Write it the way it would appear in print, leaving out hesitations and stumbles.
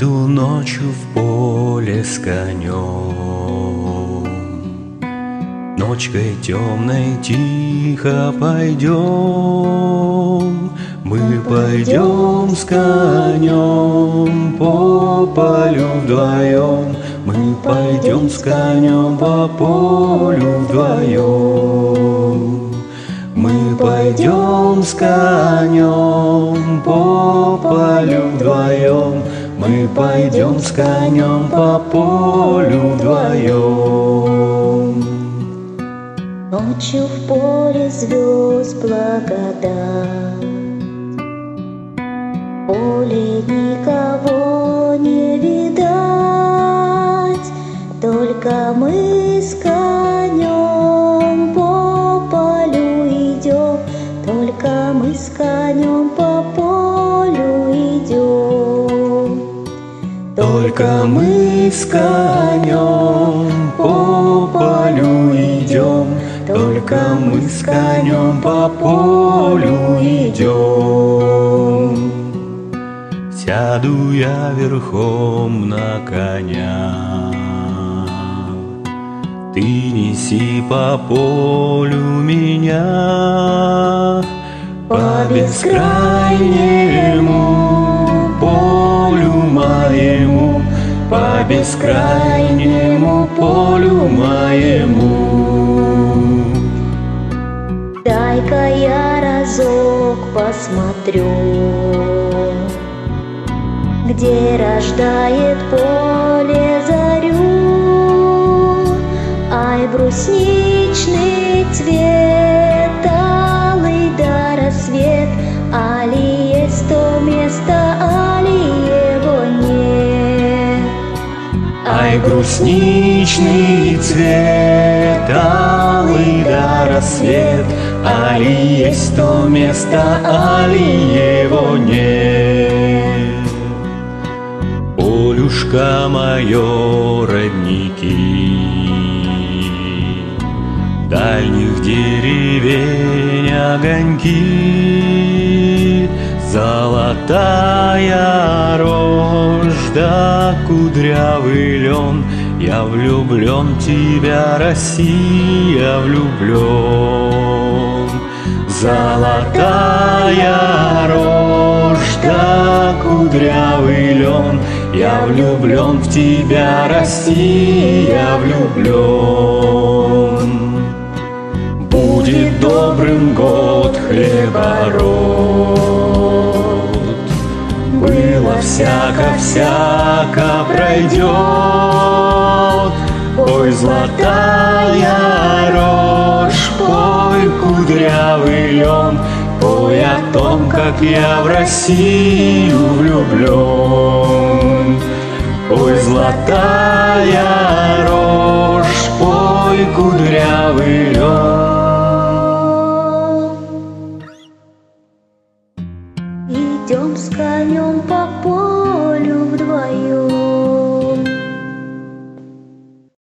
Выйду ночью в поле с конем, ночкой темной тихо пойдем. Мы пойдем с конем по полю вдвоем. Мы пойдем с конем по полю вдвоем. Мы пойдем с конем по полю вдвоем. Мы пойдем с конем по полю вдвоем. Ночью в поле звезд благодать, в поле никого не видать, только мы с конем по полю идем, только мы с конем по полю идем. Только мы с конем по полю идем, только мы с конем по полю идем. Сяду я верхом на коня, ты неси по полю меня, по бескрайнему полю моему, по бескрайнему полю моему. Дай-ка я разок посмотрю, где рождает поле зарю. Ай, брусничный цвет, алый да рассвет, али есть то место, али его нет. Ай, брусничный цвет, алый да рассвет, али есть то место, али его нет. Полюшка мое, родники, дальних деревень огоньки, золотая рожь да кудрявый лен. Я влюблен в тебя, Россия, влюблен. Золотая рожь да кудрявый лен. Я влюблен в тебя, Россия, влюблен. Будет добрым год хлебород, было всяко пройдет. Пой, золотая рожь, пой, кудрявый лен, пой о том, как я в Россию влюблен. Пой, золотая рожь, пой, кудрявый лен. Идем с конем